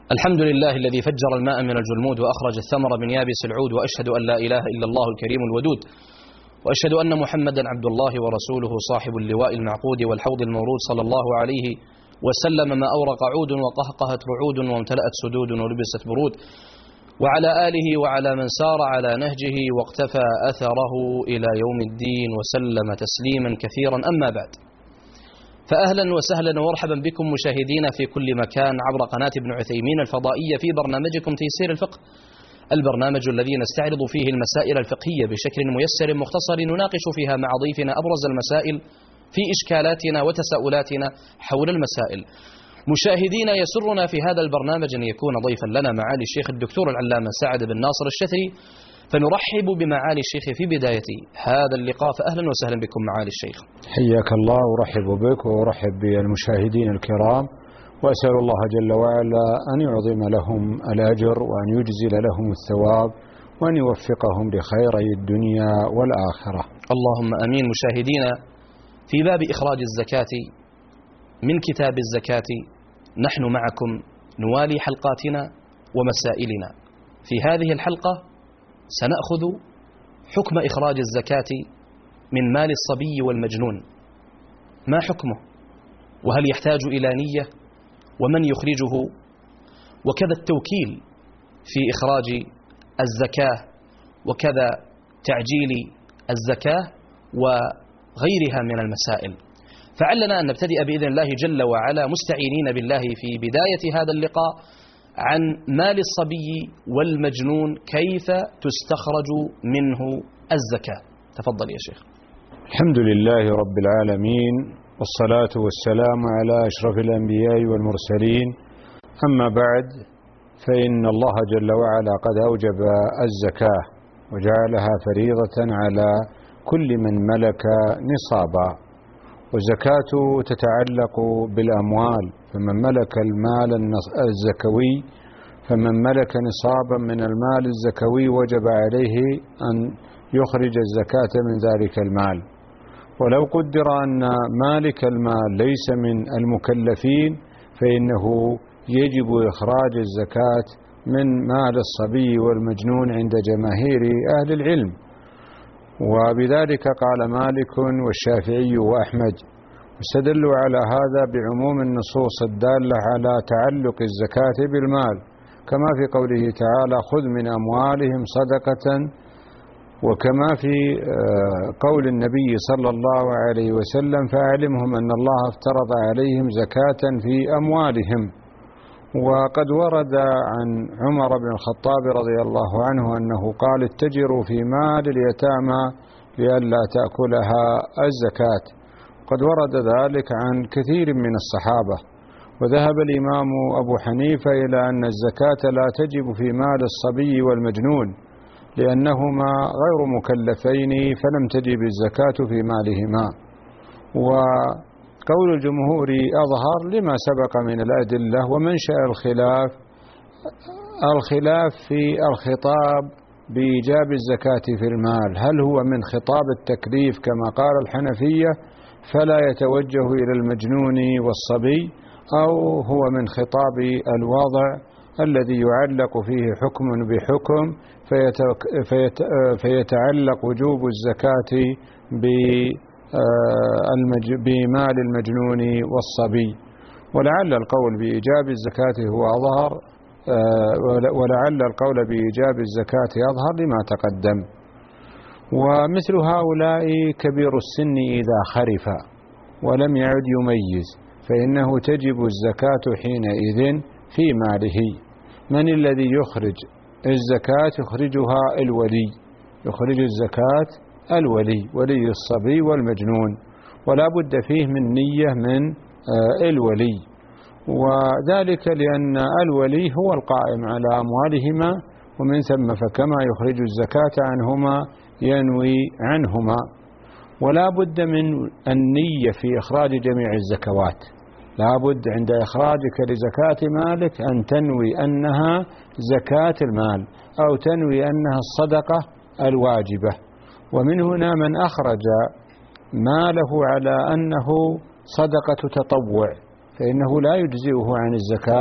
الحمد لله الذي فجر الماء من الجلمود وأخرج الثمر من يابس العود، وأشهد أن لا إله إلا الله الكريم الودود، وأشهد أن محمدا عبد الله ورسوله صاحب اللواء المعقود والحوض المورود صلى الله عليه وسلم. ما أورق عود وقهقهت رعود وامتلأت سدود ولبست برود، وعلى آله وعلى من سار على نهجه واقتفى أثره إلى يوم الدين وسلم تسليما كثيرا. أما بعد، فأهلا وسهلا ومرحبا بكم مشاهدينا في كل مكان عبر قناة ابن عثيمين الفضائية في برنامجكم تيسير الفقه، البرنامج الذي نستعرض فيه المسائل الفقهية بشكل ميسر مختصر، نناقش فيها مع ضيفنا أبرز المسائل في إشكالاتنا وتساؤلاتنا حول المسائل. مشاهدينا، يسرنا في هذا البرنامج أن يكون ضيفا لنا معالي الشيخ الدكتور العلامة سعد بن ناصر الشثري، فنرحب بمعالي الشيخ في بداية هذا اللقاء. فأهلا وسهلا بكم معالي الشيخ. حياك الله، ورحب بك وأرحب بالمشاهدين الكرام، وأسأل الله جل وعلا أن يعظم لهم الأجر وأن يجزل لهم الثواب وأن يوفقهم لخيري الدنيا والآخرة. اللهم أمين. مشاهدينا، في باب إخراج الزكاة من كتاب الزكاة نحن معكم نوالي حلقاتنا ومسائلنا. في هذه الحلقة سنأخذ حكم إخراج الزكاة من مال الصبي والمجنون، ما حكمه، وهل يحتاج إلى نية، ومن يخرجه، وكذا التوكيل في إخراج الزكاة، وكذا تعجيل الزكاة وغيرها من المسائل. فعلنا أن نبتدئ بإذن الله جل وعلا مستعينين بالله في بداية هذا اللقاء عن مال الصبي والمجنون، كيف تستخرج منه الزكاة. تفضل يا شيخ. الحمد لله رب العالمين، والصلاة والسلام على أشرف الأنبياء والمرسلين. أما بعد، فإن الله جل وعلا قد أوجب الزكاة وجعلها فريضة على كل من ملك نصابا، والزكاة تتعلق بالأموال، فمن ملك المال الزكوي فمن ملك نصابا من المال الزكوي وجب عليه أن يخرج الزكاة من ذلك المال. ولو قدر أن مالك المال ليس من المكلفين فإنه يجب إخراج الزكاة من مال الصبي والمجنون عند جماهير أهل العلم، وبذلك قال مالك والشافعي وأحمد، واستدلوا على هذا بعموم النصوص الدالة على تعلق الزكاة بالمال، كما في قوله تعالى: خذ من أموالهم صدقة، وكما في قول النبي صلى الله عليه وسلم: فأعلمهم أن الله افترض عليهم زكاة في أموالهم. وقد ورد عن عمر بن الخطاب رضي الله عنه أنه قال: اتجروا في مال اليتامى لئلا تأكلها الزكاة. قد ورد ذلك عن كثير من الصحابة. وذهب الإمام أبو حنيفة إلى أن الزكاة لا تجب في مال الصبي والمجنون لأنهما غير مكلفين، فلم تجب الزكاة في مالهما. وقول الجمهور أظهر لما سبق من الأدلة. ومنشأ الخلاف في الخطاب بإيجاب الزكاة في المال، هل هو من خطاب التكليف كما قال الحنفية فلا يتوجه إلى المجنون والصبي، أو هو من خطاب الوضع الذي يعلق فيه حكم بحكم فيتعلق وجوب الزكاة بمال المجنون والصبي. ولعل القول بإيجاب الزكاة هو أظهر، ولعل القول بإيجاب الزكاة أظهر لما تقدم. ومثل هؤلاء كبير السن إذا خرف ولم يعد يميز فإنه تجب الزكاة حينئذ في ماله. من الذي يخرج الزكاة؟ يخرجها الولي، يخرج الزكاة الولي، ولي الصبي والمجنون، ولا بد فيه من نية من الولي، وذلك لأن الولي هو القائم على أموالهما، ومن ثم فكما يخرج الزكاة عنهما ينوي عنهما. ولا بد من النية في إخراج جميع الزكوات، لا بد عند إخراجك لزكاة مالك أن تنوي أنها زكاة المال، أو تنوي أنها الصدقة الواجبة. ومن هنا من أخرج ماله على أنه صدقة تطوع فإنه لا يجزئه عن الزكاة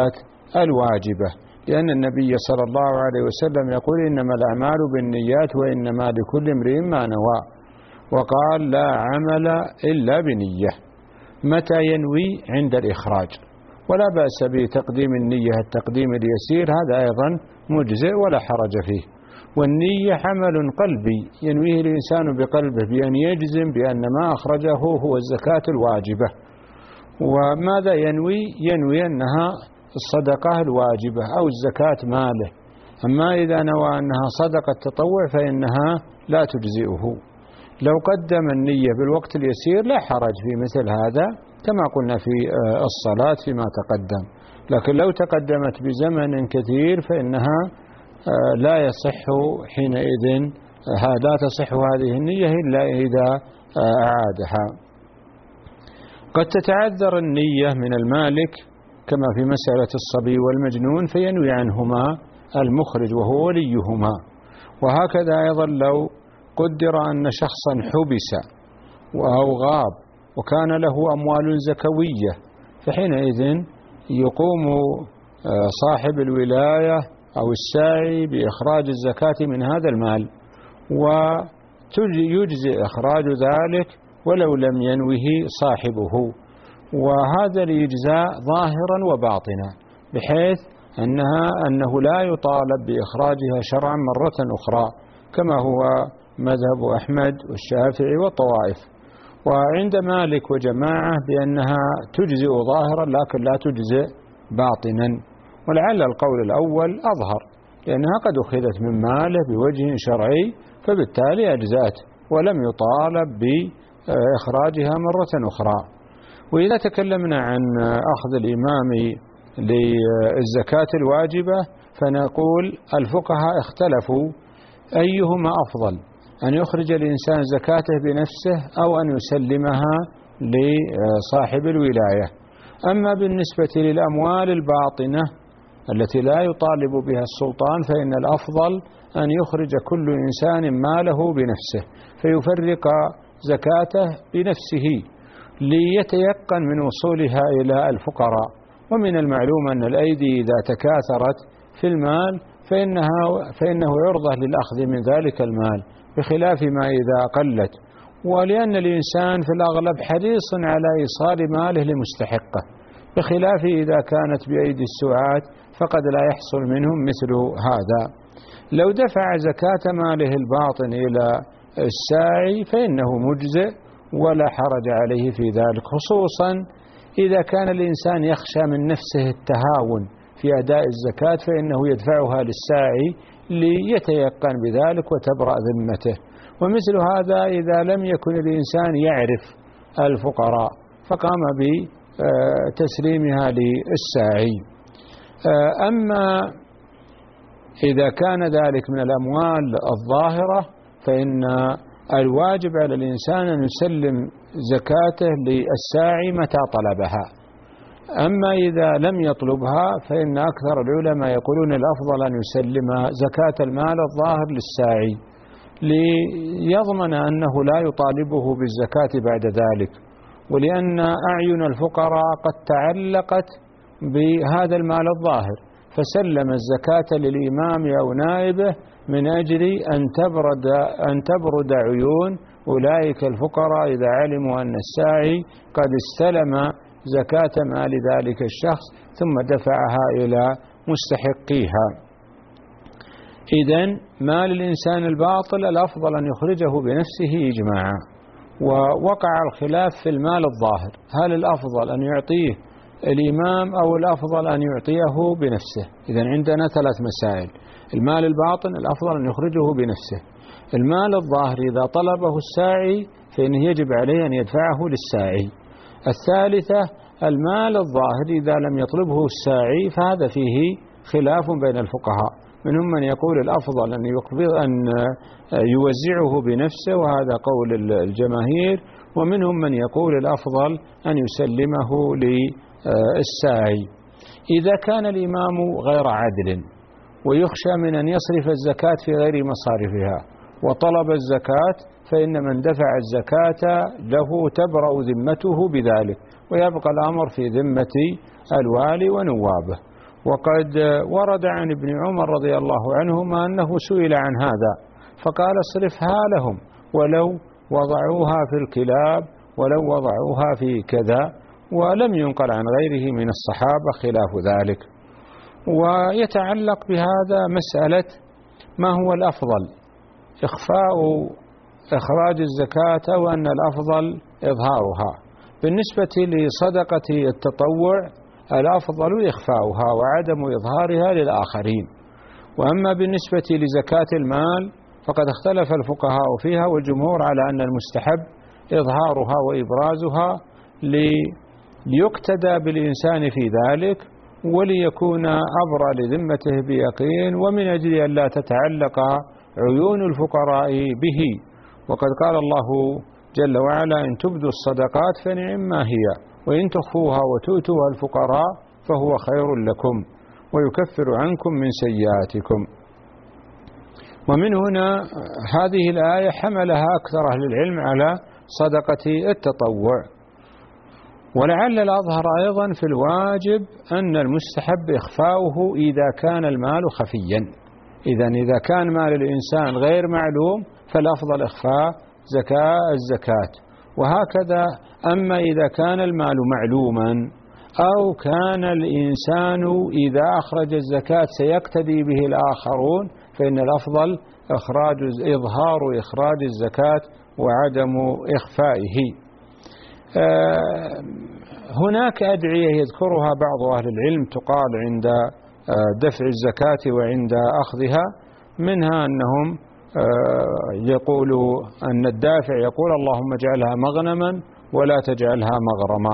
الواجبة، لأن النبي صلى الله عليه وسلم يقول إنما الأعمال بالنيات وإنما لكل امرئ ما نوى، وقال لا عمل إلا بنية. متى ينوي؟ عند الإخراج، ولا بأس بتقديم النية التقديم اليسير، هذا أيضا مجزئ ولا حرج فيه. والنية عمل قلبي ينويه الإنسان بقلبه بأن يجزم بأن ما أخرجه هو الزكاة الواجبة. وماذا ينوي؟ ينوي أنها الصدقة الواجبة أو الزكاة ماله. أما إذا نوى أنها صدقة تطوع فإنها لا تجزئه. لو قدم النية بالوقت اليسير لا حرج في مثل هذا كما قلنا في الصلاة فيما تقدم، لكن لو تقدمت بزمن كثير فإنها لا يصح حينئذ، لا تصح هذه النية إلا إذا أعادها. قد تتعذر النية من المالك كما في مسألة الصبي والمجنون فينوي عنهما المخرج وهو وليهما. وهكذا أيضا لو قدر أن شخصا حبس أو غاب وكان له أموال زكوية فحينئذ يقوم صاحب الولاية أو الساعي بإخراج الزكاة من هذا المال، ويجزئ إخراج ذلك ولو لم ينوه صاحبه. وهذا الإجزاء ظاهرا وباطنا، بحيث أنه لا يطالب بإخراجها شرعا مرة أخرى كما هو مذهب أحمد والشافعي والطوائف. وعند مالك وجماعة بأنها تجزئ ظاهرا لكن لا تجزئ باطنا، ولعل القول الأول أظهر، لأنها قد أخذت من ماله بوجه شرعي فبالتالي أجزأت ولم يطالب بإخراجها مرة أخرى. وإذا تكلمنا عن أخذ الإمام للزكاة الواجبة فنقول الفقهاء اختلفوا أيهما أفضل، أن يخرج الإنسان زكاته بنفسه أو أن يسلمها لصاحب الولاية. أما بالنسبة للأموال الباطنة التي لا يطالب بها السلطان فإن الأفضل أن يخرج كل إنسان ماله بنفسه فيفرق زكاته بنفسه ليتيقن من وصولها إلى الفقراء. ومن المعلوم أن الأيدي إذا تكاثرت في المال فإنه يرضى للأخذ من ذلك المال بخلاف ما إذا قلت، ولأن الإنسان في الأغلب حريص على إيصال ماله لمستحقه، بخلاف إذا كانت بأيدي السعاة فقد لا يحصل منهم مثل هذا. لو دفع زكاة ماله الباطن إلى الساعي فإنه مجزئ ولا حرج عليه في ذلك، خصوصا إذا كان الإنسان يخشى من نفسه التهاون في أداء الزكاة فإنه يدفعها للساعي ليتيقن بذلك وتبرأ ذمته. ومثل هذا إذا لم يكن الإنسان يعرف الفقراء فقام بتسليمها للساعي. أما إذا كان ذلك من الأموال الظاهرة فإن الواجب على الإنسان أن يسلم زكاته للساعي متى طلبها. أما إذا لم يطلبها فإن أكثر العلماء يقولون الأفضل أن يسلم زكاة المال الظاهر للساعي ليضمن أنه لا يطالبه بالزكاة بعد ذلك، ولأن أعين الفقراء قد تعلقت بهذا المال الظاهر فسلم الزكاة للإمام أو نائبه من أجل أن تبرد عيون أولئك الفقراء إذا علموا أن الساعي قد استلم زكاة مال ذلك الشخص ثم دفعها إلى مستحقيها. إذن مال الإنسان الباطل الأفضل أن يخرجه بنفسه إجماعا. ووقع الخلاف في المال الظاهر، هل الأفضل أن يعطيه الإمام أو الأفضل أن يعطيه بنفسه؟ إذن عندنا ثلاث مسائل: المال الباطن الأفضل أن يخرجه بنفسه، المال الظاهر إذا طلبه الساعي فإنه يجب عليه أن يدفعه للساعي، الثالثة المال الظاهر إذا لم يطلبه الساعي فهذا فيه خلاف بين الفقهاء، منهم من يقول الأفضل أن يوزعه بنفسه وهذا قول الجماهير، ومنهم من يقول الأفضل أن يسلمه للساعي. إذا كان الإمام غير عادل ويخشى من أن يصرف الزكاة في غير مصارفها وطلب الزكاة فإن من دفع الزكاة له تبرأ ذمته بذلك ويبقى الأمر في ذمة الوالي ونوابه. وقد ورد عن ابن عمر رضي الله عنهما أنه سئل عن هذا فقال اصرفها لهم ولو وضعوها في الكلاب ولو وضعوها في كذا، ولم ينقل عن غيره من الصحابة خلاف ذلك. ويتعلق بهذا مسألة ما هو الأفضل، إخفاء إخراج الزكاة أو أن الأفضل إظهارها. بالنسبة لصدقة التطوع الأفضل إخفاؤها وعدم إظهارها للآخرين. وأما بالنسبة لزكاة المال فقد اختلف الفقهاء فيها، والجمهور على أن المستحب إظهارها وإبرازها ليقتدى بالإنسان في ذلك وليكون أبرى لذمته بيقين، ومن أجل أن لا تتعلق عيون الفقراء به. وقد قال الله جل وعلا إن تبدوا الصدقات فنعما هي وإن تخفوها وتؤتوها الفقراء فهو خير لكم ويكفر عنكم من سيئاتكم. ومن هنا هذه الآية حملها أكثر أهل العلم على صدقة التطوع. ولعل الأظهر أيضا في الواجب أن المستحب إخفاؤه إذا كان المال خفيا. إذا كان مال الإنسان غير معلوم فالأفضل إخفاء الزكاة. وهكذا أما إذا كان المال معلوما أو كان الإنسان إذا أخرج الزكاة سيقتدي به الآخرون فإن الأفضل إظهار إخراج الزكاة وعدم إخفائه. هناك أدعية يذكرها بعض أهل العلم تقال عند دفع الزكاة وعند أخذها، منها أنهم يقولوا أن الدافع يقول اللهم اجعلها مغنما ولا تجعلها مغرما.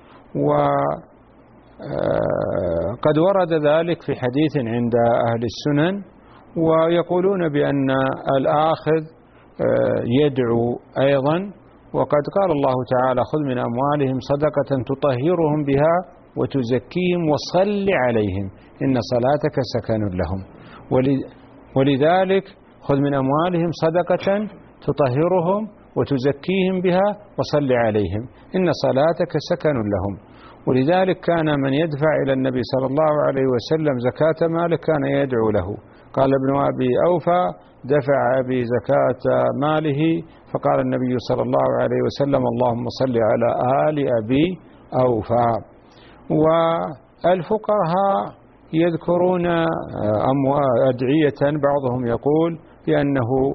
وقد ورد ذلك في حديث عند أهل السنن، ويقولون بأن الآخذ يدعو أيضا. وقد قال الله تعالى خذ من أموالهم صدقة تطهرهم بها وتزكيهم وصل عليهم إن صلاتك سكن لهم. ولذلك خذ من أموالهم صدقة تطهرهم وتزكيهم بها وصل عليهم إن صلاتك سكن لهم. ولذلك كان من يدفع إلى النبي صلى الله عليه وسلم زكاة ماله كان يدعو له. قال ابن أبي أوفى دفع أبي زكاة ماله فقال النبي صلى الله عليه وسلم اللهم صل على آل أبي أوفى. والفقهاء يذكرون أدعية بعضهم يقول بأنه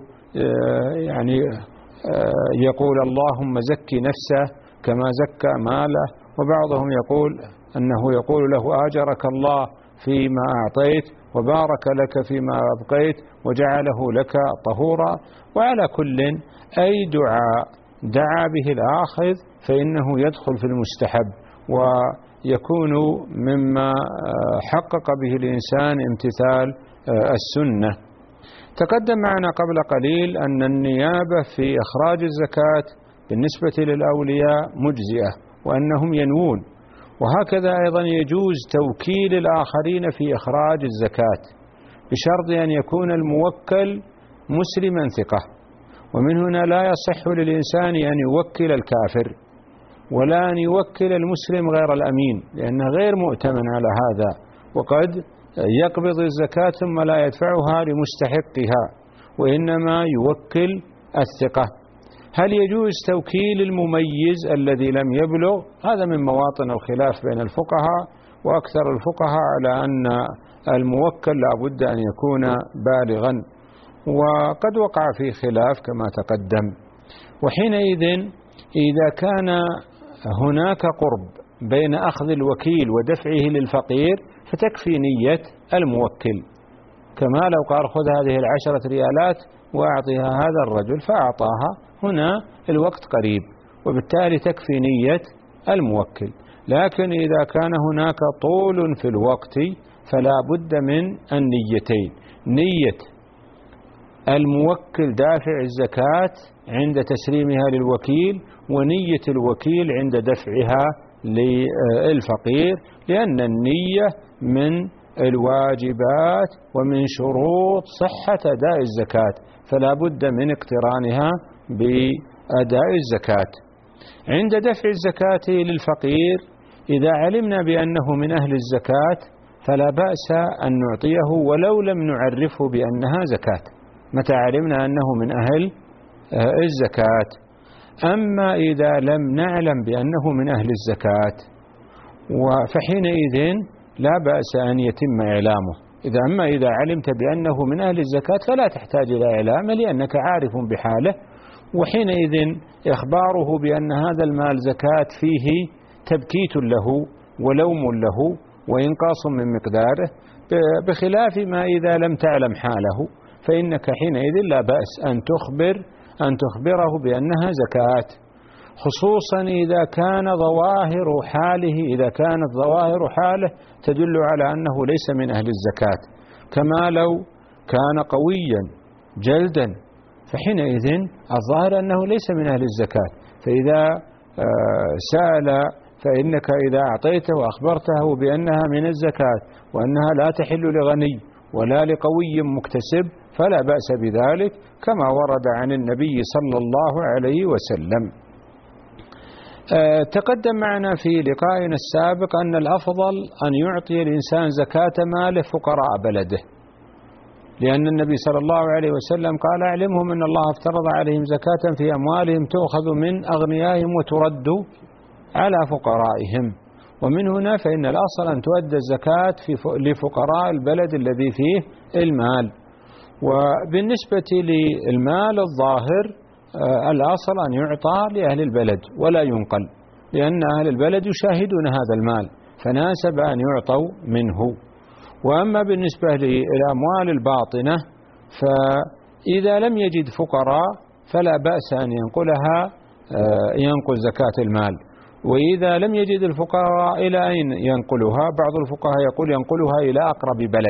يقول اللهم زكي نفسه كما زكى ماله، وبعضهم يقول أنه يقول له آجرك الله فيما أعطيت وبارك لك فيما أبقيت وجعله لك طهورا. وعلى كل أي دعاء دعا به الآخذ فإنه يدخل في المستحب ويكون مما حقق به الإنسان امتثال السنة. تقدم معنا قبل قليل أن النيابة في إخراج الزكاة بالنسبة للأولياء مجزئة وأنهم ينوون، وهكذا أيضا يجوز توكيل الآخرين في إخراج الزكاة بشرط أن يكون الموكل مسلما ثقة. ومن هنا لا يصح للإنسان أن يوكل الكافر ولا أن يوكل المسلم غير الأمين لأنه غير مؤتمن على هذا، وقد يقبض الزكاة ثم لا يدفعها لمستحقها وإنما يوكل الثقة. هل يجوز توكيل المميز الذي لم يبلغ؟ هذا من مواطن الخلاف بين الفقهاء، وأكثر الفقهاء على أن الموكل لا بد أن يكون بالغا، وقد وقع في خلاف كما تقدم. وحينئذ إذا كان هناك قرب بين أخذ الوكيل ودفعه للفقير فتكفي نية الموكل، كما لو قال خذ هذه 10 ريالات وأعطيها هذا الرجل فأعطاها، هنا الوقت قريب وبالتالي تكفي نية الموكل. لكن إذا كان هناك طول في الوقت فلا بد من النيتين، نية الموكل دافع الزكاة عند تسليمها للوكيل ونية الوكيل عند دفعها للفقير، لأن النية من الواجبات ومن شروط صحة أداء الزكاة، فلا بد من اقترانها بأداء الزكاة. عند دفع الزكاة للفقير إذا علمنا بأنه من أهل الزكاة فلا بأس أن نعطيه ولو لم نعرفه بأنها زكاة متى علمنا أنه من أهل الزكاة. أما إذا لم نعلم بأنه من أهل الزكاة فحينئذ لا بأس أن يتم إعلامه. أما إذا علمت بأنه من أهل الزكاة فلا تحتاج إلى إعلام لأنك عارف بحاله، وحينئذ إخباره بأن هذا المال زكاة فيه تبكيت له ولوم له وإنقاص من مقداره، بخلاف ما إذا لم تعلم حاله فإنك حينئذ لا بأس أن تخبره بأنها زكاة، خصوصا إذا كانت ظواهر حاله تدل على أنه ليس من أهل الزكاة، كما لو كان قويا جلدا فحينئذ الظاهر أنه ليس من أهل الزكاة. فإذا سأل فإنك إذا أعطيته وأخبرته بأنها من الزكاة وأنها لا تحل لغني ولا لقوي مكتسب فلا بأس بذلك، كما ورد عن النبي صلى الله عليه وسلم. تقدم معنا في لقائنا السابق أن الأفضل أن يعطي الإنسان زكاة ماله فقراء بلده، لأن النبي صلى الله عليه وسلم قال: اعلمهم أن الله افترض عليهم زكاة في أموالهم تؤخذ من أغنيائهم وترد على فقرائهم. ومن هنا فإن الأصل أن تؤدى الزكاة لفقراء البلد الذي فيه المال. وبالنسبة للمال الظاهر الأصل أن يعطى لأهل البلد ولا ينقل، لأن أهل البلد يشاهدون هذا المال فناسب أن يعطوا منه. وأما بالنسبة للأموال الباطنة فإذا لم يجد فقراء فلا بأس أن ينقل زكاة المال. وإذا لم يجد الفقراء إلى أين ينقلها؟ بعض الفقهاء يقول ينقلها إلى أقرب بلد،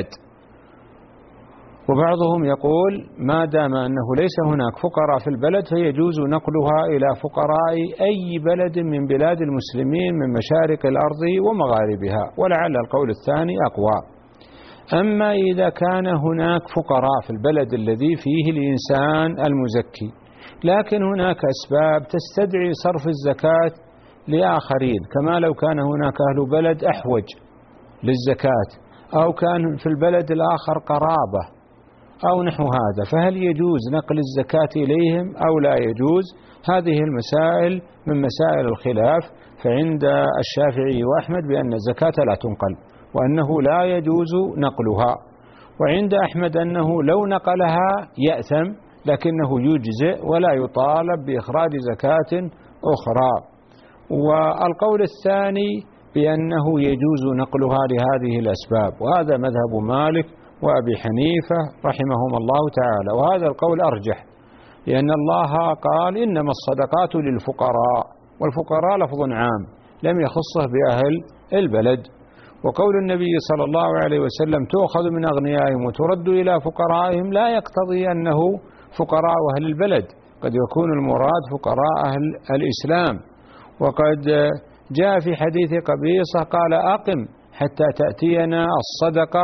وبعضهم يقول ما دام أنه ليس هناك فقراء في البلد فيجوز نقلها إلى فقراء أي بلد من بلاد المسلمين من مشارق الأرض ومغاربها، ولعل القول الثاني أقوى. أما إذا كان هناك فقراء في البلد الذي فيه الإنسان المزكي لكن هناك أسباب تستدعي صرف الزكاة لآخرين، كما لو كان هناك أهل بلد أحوج للزكاة أو كان في البلد الآخر قرابة أو نحو هذا، فهل يجوز نقل الزكاة إليهم أو لا يجوز؟ هذه المسائل من مسائل الخلاف، فعند الشافعي وأحمد بأن الزكاة لا تنقل وأنه لا يجوز نقلها، وعند أحمد أنه لو نقلها يأثم لكنه يجزئ ولا يطالب بإخراج زكاة أخرى. والقول الثاني بأنه يجوز نقلها لهذه الأسباب، وهذا مذهب مالك وأبي حنيفة رحمهم الله تعالى، وهذا القول أرجح، لأن الله قال إنما الصدقات للفقراء، والفقراء لفظ عام لم يخصه بأهل البلد. وقول النبي صلى الله عليه وسلم تؤخذ من أغنيائهم وترد إلى فقرائهم لا يقتضي أنه فقراء أهل البلد، قد يكون المراد فقراء أهل الإسلام. وقد جاء في حديث قبيصة قال أقم حتى تأتينا الصدقة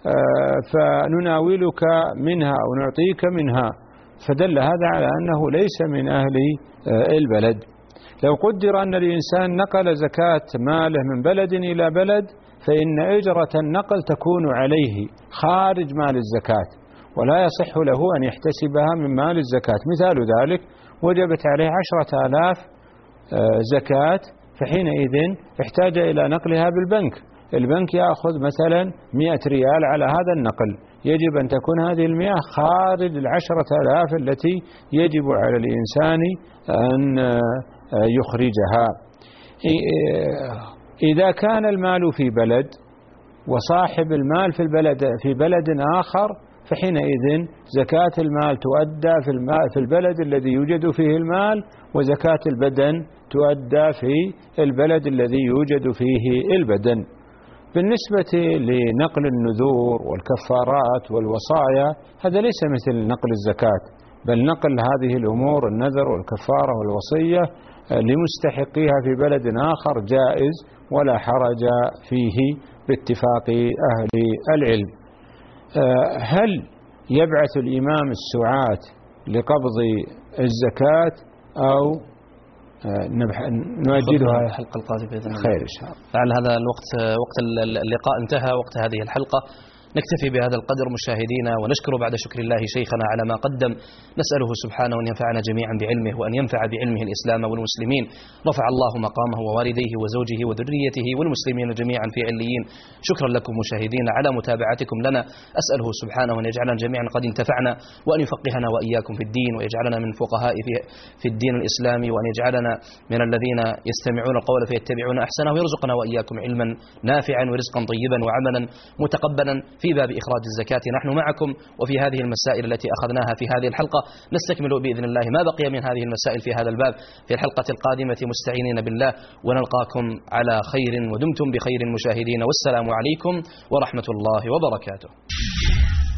فنناولك منها أو نعطيك منها، فدل هذا على أنه ليس من أهل البلد. لو قدر أن الإنسان نقل زكاة ماله من بلد إلى بلد فإن أجرة النقل تكون عليه خارج مال الزكاة، ولا يصح له أن يحتسبها من مال الزكاة. مثال ذلك وجبت عليه 10,000 زكاة، فحينئذ احتاج إلى نقلها بالبنك، البنك يأخذ مثلا 100 ريال على هذا النقل، يجب أن تكون هذه 100 خارج 10,000 التي يجب على الإنسان أن يخرجها. إذا كان المال في بلد وصاحب المال في بلد آخر فحينئذ زكاة المال تؤدى في البلد الذي يوجد فيه المال، وزكاة البدن تؤدى في البلد الذي يوجد فيه البدن. بالنسبة لنقل النذور والكفارات والوصايا هذا ليس مثل نقل الزكاة، بل نقل هذه الأمور النذر والكفارة والوصية لمستحقيها في بلد آخر جائز ولا حرج فيه باتفاق أهل العلم. هل يبعث الإمام السعاة لقبض الزكاة أو نؤجلها الحلقة القادمة بإذن الله. خير إن شاء الله. لعل هذا الوقت وقت اللقاء انتهى، وقت هذه الحلقة. نكتفي بهذا القدر مشاهدينا، ونشكر بعد شكر الله شيخنا على ما قدم. نسأله سبحانه أن ينفعنا جميعا بعلمه، وأن ينفع بعلمه الإسلام والمسلمين. رفع الله مقامه ووالديه وزوجه وذريته والمسلمين جميعا في عليين. شكرا لكم مشاهدينا على متابعتكم لنا. أسأله سبحانه أن يجعلنا جميعا قد انتفعنا، وأن يفقهنا وإياكم في الدين، ويجعلنا من فقهاء في الدين الإسلامي، وأن يجعلنا من الذين يستمعون القول فيتبعون أحسنه، ويرزقنا وإياكم علما نافعا ورزقا طيبا وعملا متقبلا. في باب إخراج الزكاة نحن معكم، وفي هذه المسائل التي أخذناها في هذه الحلقة نستكمل بإذن الله ما بقي من هذه المسائل في هذا الباب في الحلقة القادمة مستعينين بالله، ونلقاكم على خير ودمتم بخير مشاهدين، والسلام عليكم ورحمة الله وبركاته.